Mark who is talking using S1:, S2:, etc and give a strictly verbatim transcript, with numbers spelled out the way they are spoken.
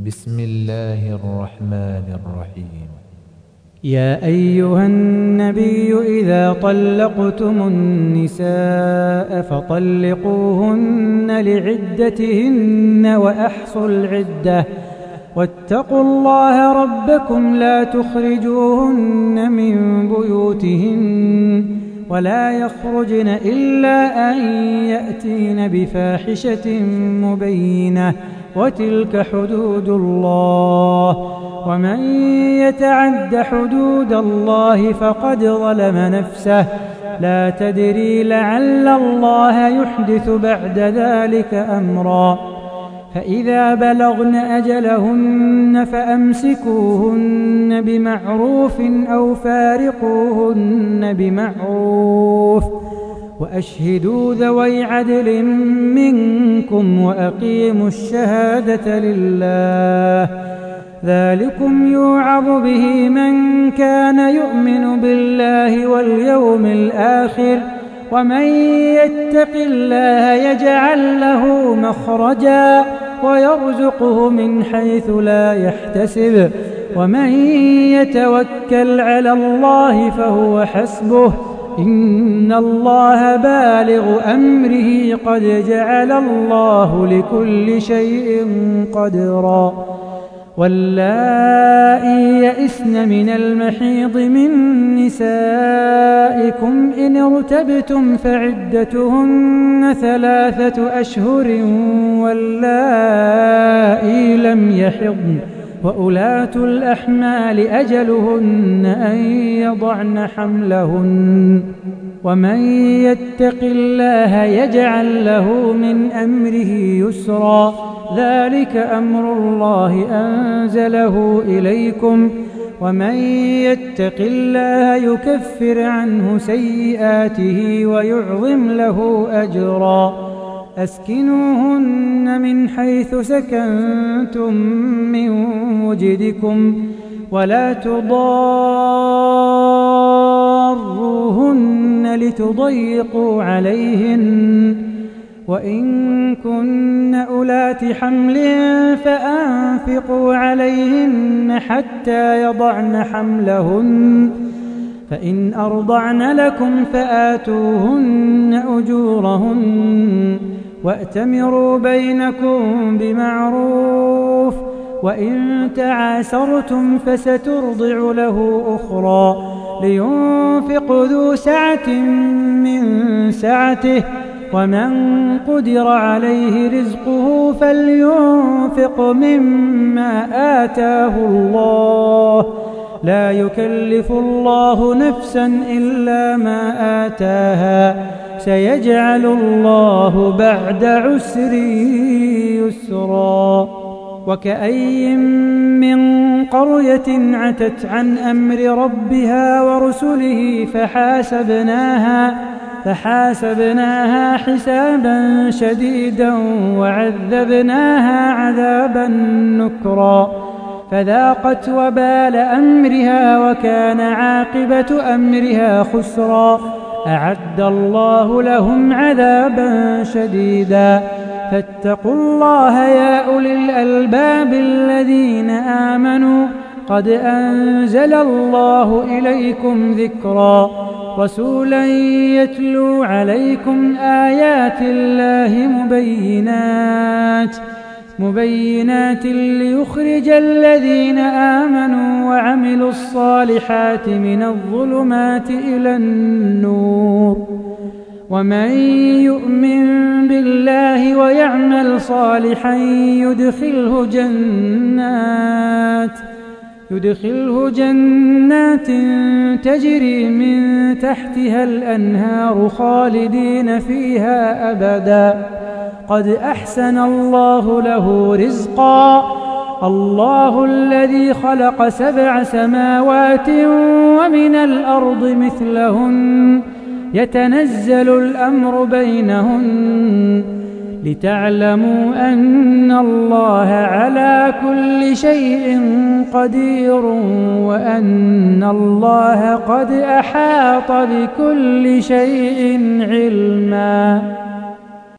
S1: بسم الله الرحمن الرحيم.
S2: يا أيها النبي إذا طلقتم النساء فطلقوهن لعدتهن وأحصوا العدة واتقوا الله ربكم لا تخرجوهن من بيوتهن ولا يخرجن إلا أن يأتين بفاحشة مبينة وتلك حدود الله ومن يتعد حدود الله فقد ظلم نفسه لا تدري لعل الله يحدث بعد ذلك أمرا فإذا بلغن أجلهن فأمسكوهن بمعروف أو فارقوهن بمعروف وأشهدوا ذوي عدل منكم وأقيموا الشهادة لله ذلكم يوعظ به من كان يؤمن بالله واليوم الآخر ومن يتق الله يجعل له مخرجا ويرزقه من حيث لا يحتسب ومن يتوكل على الله فهو حسبه إن الله بالغ أمره قد جعل الله لكل شيء قدرا واللائي يئسن من المحيض من نسائكم إن ارتبتم فعدتهن ثلاثة أشهر واللائي لم يحضن وأولاة الأحمال أجلهن أن يضعن حملهن ومن يتق الله يجعل له من أمره يسرا ذلك أمر الله أنزله إليكم ومن يتق الله يكفر عنه سيئاته ويعظم له أجرا أسكنوهن من حيث سكنتم من وجدكم ولا تضاروهن لتضيقوا عليهن وإن كن أولات حمل فأنفقوا عليهن حتى يضعن حملهن فإن أرضعن لكم فآتوهن أجورهن وأتمروا بينكم بمعروف وإن تعاسرتم فسترضع له أخرى لينفق ذو سعة من سعته ومن قدر عليه رزقه فلينفق مما آتاه الله لا يكلف الله نفسا إلا ما آتاها سيجعل الله بعد عسر يسرا وكأي من قرية عتت عن أمر ربها ورسله فحاسبناها فحاسبناها حسابا شديدا وعذبناها عذابا نكرا فذاقت وبال أمرها وكان عاقبة أمرها خسرا أعد الله لهم عذابا شديدا فاتقوا الله يا أولي الألباب الذين آمنوا قد أنزل الله إليكم ذكرا رسولا يتلو عليكم آيات الله مبينات مبينات ليخرج الذين آمنوا وعملوا الصالحات من الظلمات إلى النور ومن يؤمن بالله ويعمل صالحا يدخله جنات يدخله جنات تجري من تحتها الأنهار خالدين فيها أبدا قد أحسن الله له رزقا الله الذي خلق سبع سماوات ومن الأرض مثلهن يتنزل الأمر بينهن لتعلموا أن الله على كل شيء قدير وأن الله قد أحاط بكل شيء علما.